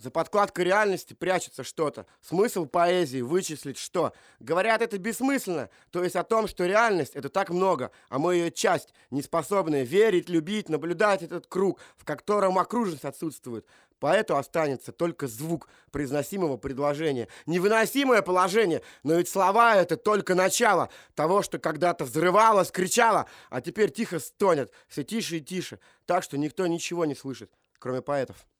За подкладкой реальности прячется что-то. Смысл поэзии вычислить что? Говорят, это бессмысленно, то есть о том, что реальность — это так много, а мы ее часть, не способная верить, любить, наблюдать этот круг, в котором окружность отсутствует. Поэту останется только звук произносимого предложения. Невыносимое положение, но ведь слова — это только начало того, что когда-то взрывалось, кричало, а теперь тихо стонет, все тише и тише, так что никто ничего не слышит, кроме поэтов.